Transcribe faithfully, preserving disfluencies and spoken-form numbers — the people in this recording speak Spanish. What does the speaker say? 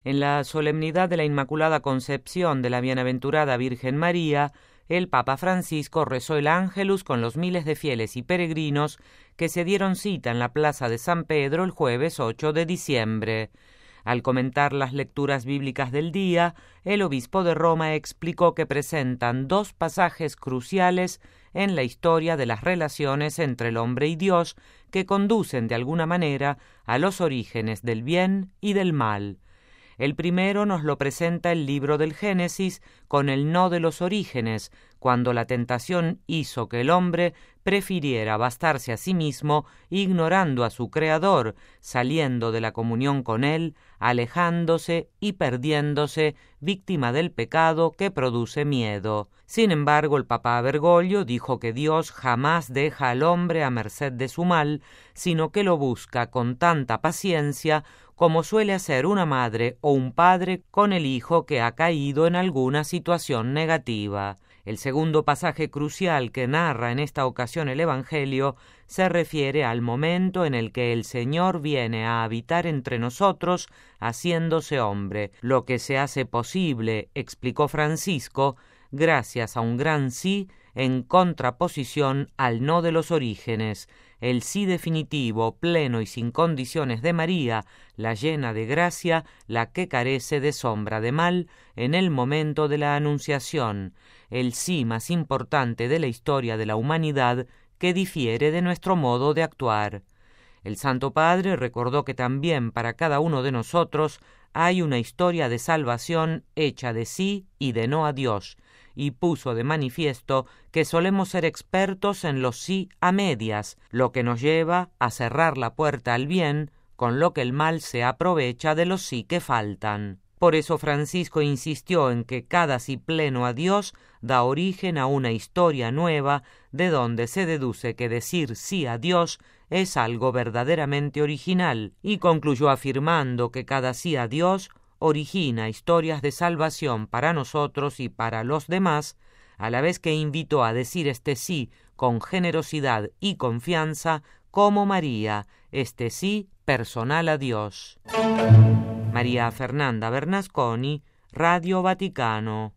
En la solemnidad de la Inmaculada Concepción de la Bienaventurada Virgen María, el Papa Francisco rezó el Ángelus con los miles de fieles y peregrinos que se dieron cita en la Plaza de San Pedro el jueves ocho de diciembre. Al comentar las lecturas bíblicas del día, el obispo de Roma explicó que presentan dos pasajes cruciales en la historia de las relaciones entre el hombre y Dios que conducen de alguna manera a los orígenes del bien y del mal. El primero nos lo presenta el libro del Génesis con el no de los orígenes, cuando la tentación hizo que el hombre prefiriera bastarse a sí mismo, ignorando a su Creador, saliendo de la comunión con Él, alejándose y perdiéndose, víctima del pecado que produce miedo. Sin embargo, el Papa Bergoglio dijo que Dios jamás deja al hombre a merced de su mal, sino que lo busca con tanta paciencia como suele hacer una madre o un padre con el hijo que ha caído en alguna situación negativa. El segundo pasaje crucial que narra en esta ocasión el Evangelio se refiere al momento en el que el Señor viene a habitar entre nosotros haciéndose hombre, lo que se hace posible, explicó Francisco, gracias a un gran sí en contraposición al no de los orígenes, el sí definitivo, pleno y sin condiciones de María, la llena de gracia, la que carece de sombra de mal, en el momento de la Anunciación, el sí más importante de la historia de la humanidad que difiere de nuestro modo de actuar. El Santo Padre recordó que también para cada uno de nosotros hay una historia de salvación hecha de sí y de no a Dios, y puso de manifiesto que solemos ser expertos en los sí a medias, lo que nos lleva a cerrar la puerta al bien, con lo que el mal se aprovecha de los sí que faltan. Por eso Francisco insistió en que cada sí pleno a Dios da origen a una historia nueva, de donde se deduce que decir sí a Dios es algo verdaderamente original, y concluyó afirmando que cada sí a Dios origina historias de salvación para nosotros y para los demás, a la vez que invitó a decir este sí con generosidad y confianza, como María, este sí personal a Dios. María Fernanda Bernasconi, Radio Vaticano.